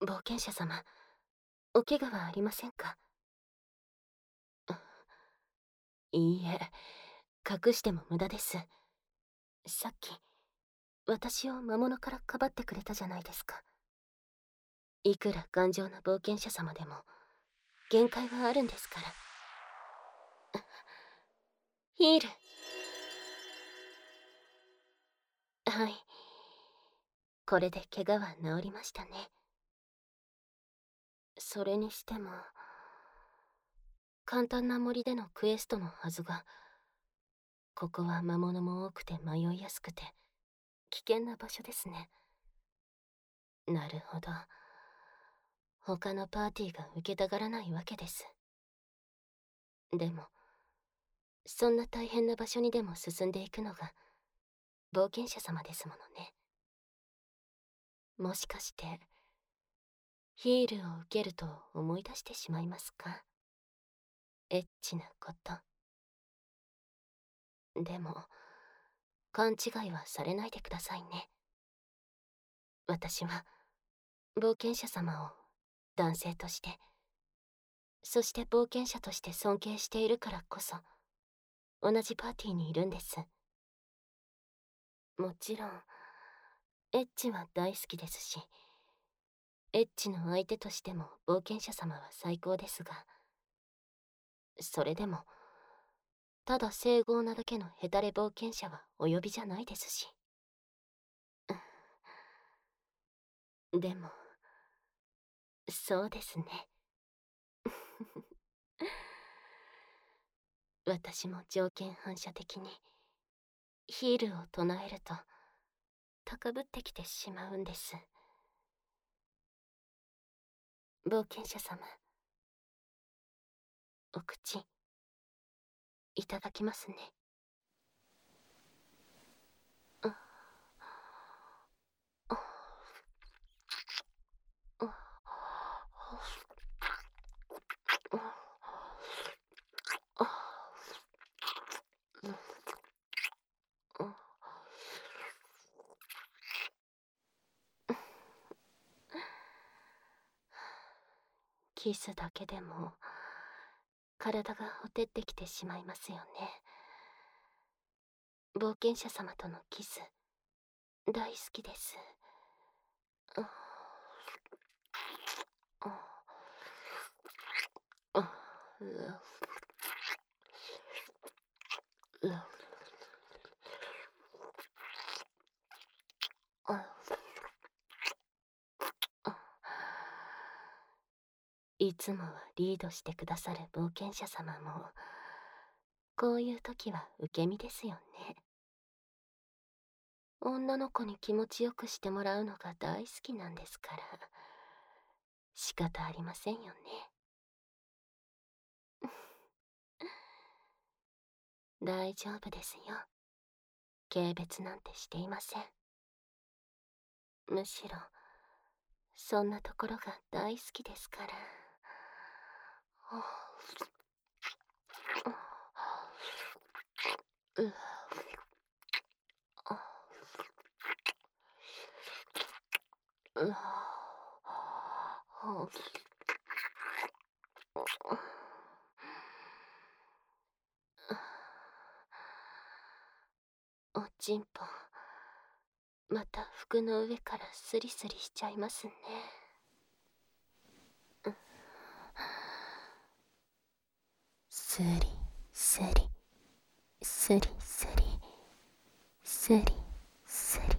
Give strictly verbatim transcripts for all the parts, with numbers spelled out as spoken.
冒険者様、お怪我はありませんか？いいえ、隠しても無駄です。さっき、私を魔物からかばってくれたじゃないですか。いくら頑丈な冒険者様でも、限界はあるんですから。ヒール。はい。これで怪我は治りましたね。それにしても、簡単な森でのクエストのはずが、ここは魔物も多くて迷いやすくて、危険な場所ですね。なるほど。他のパーティーが受けたがらないわけです。でも、そんな大変な場所にでも進んでいくのが、冒険者様ですものね。もしかして、ヒールを受けると思い出してしまいますか？エッチなこと。でも、勘違いはされないでくださいね。私は、冒険者様を男性として、そして冒険者として尊敬しているからこそ、同じパーティーにいるんです。もちろん、エッチは大好きですし、エッチの相手としても冒険者様は最高ですが、それでも、ただ整合なだけのヘタレ冒険者はお呼びじゃないですし。でも、そうですね。私も条件反射的に、ヒールを唱えると、高ぶってきてしまうんです。冒険者様、お口、いただきますね。ああキスだけでも体がほてってきてしまいますよね。冒険者様とのキス大好きです。いつもはリードしてくださる冒険者様も、こういう時は受け身ですよね。女の子に気持ちよくしてもらうのが大好きなんですから、仕方ありませんよね。大丈夫ですよ。軽蔑なんてしていません。むしろ、そんなところが大好きですから。ううおちんぽ、また服の上からスリスリしちゃいますね。スリスリスリスリスリスリ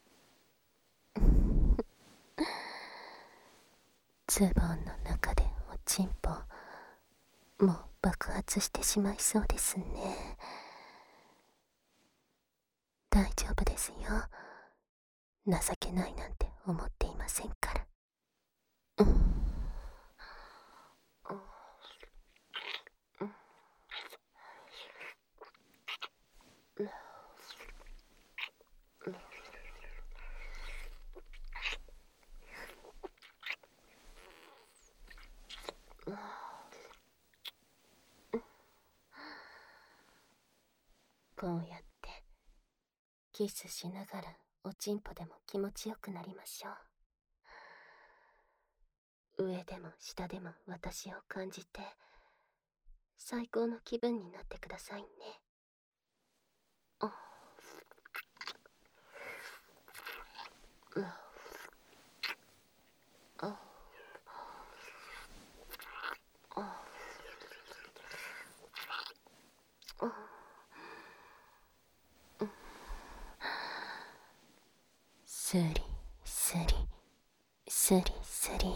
ズボンの中でおちんぽ、もう爆発してしまいそうですね。大丈夫ですよ。情けないなんて思っていませんから。うんこうやってキスしながらおちんぽでも気持ちよくなりましょう。 上でも下でも私を感じて、最高の気分になってくださいね。あ、うん、あ、あ、あ、うん、スリスリスリスリ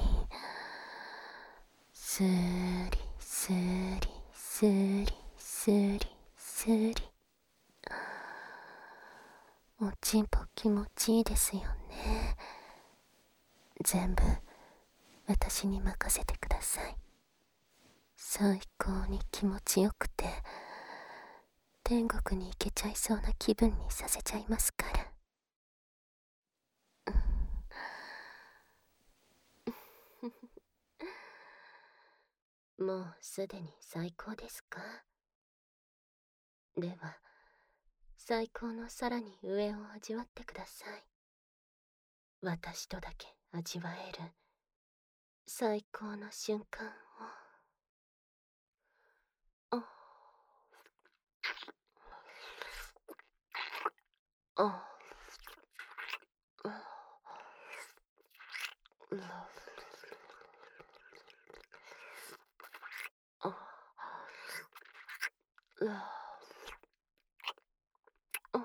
スリスリスリスリスリ。おちんぽ気持ちいいですよね。全部私に任せてください。最高に気持ちよくて天国に行けちゃいそうな気分にさせちゃいますから。もうすでに最高ですか？では最高のさらに上を味わってください。私とだけ味わえる最高の瞬間を。あああああ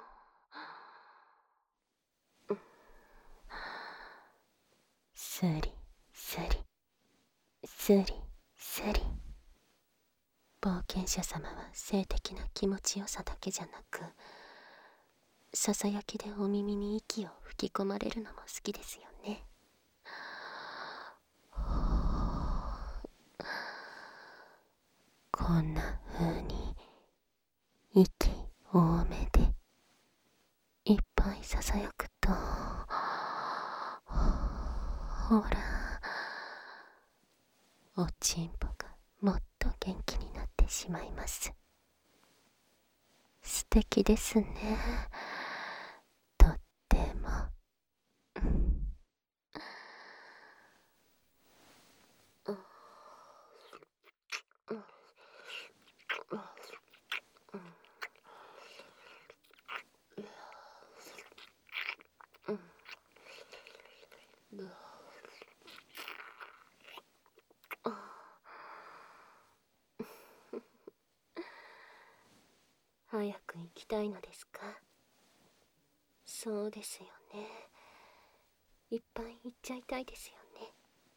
スリスリスリスリ。冒険者様は性的な気持ちよさだけじゃなく、ささやきでお耳に息を吹き込まれるのも好きですよね。こんな風に息多めでいっぱいささやくと、ほら、おちんぽがもっと元気になってしまいます。素敵ですね。とっても。早く行きたいのですか？そうですよね。いっぱい行っちゃいたいですよね。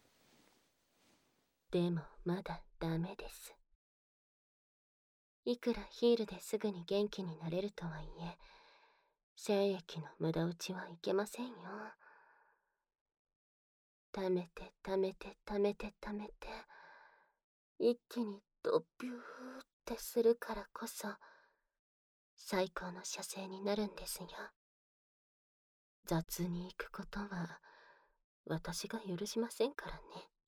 でもまだダメです。いくらヒールですぐに元気になれるとはいえ、精液の無駄打ちはいけませんよ。溜めて溜めて溜めて溜めて、一気にドビューってするからこそ最高の射精になるんですよ。雑に行くことは私が許しませんからね。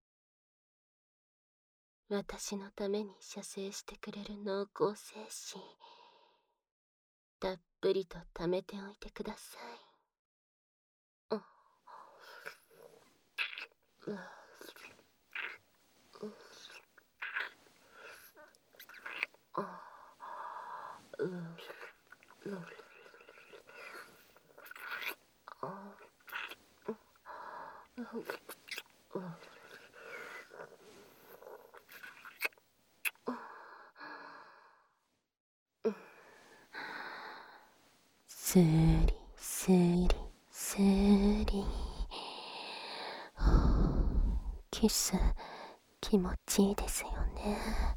私のために射精してくれる濃厚精子、たっぷりと貯めておいてください。あ、う、う、あ、う、う、あ、う、う、スリスリスリ。キス気持ちいいですよね。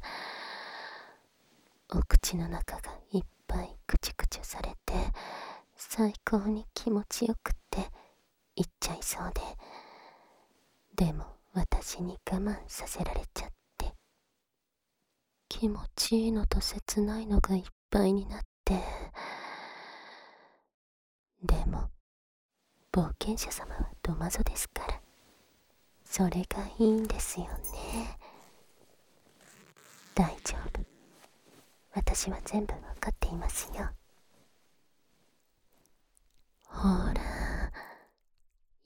お口の中がいっぱいクチュクチュされて最高に気持ちよくって言っちゃいそうで、でも私に我慢させられちゃって、気持ちいいのと切ないのがいっぱいになって、でも冒険者様はドマゾですから、それがいいんですよね。大丈夫、私は全部わかっていますよ。ほら、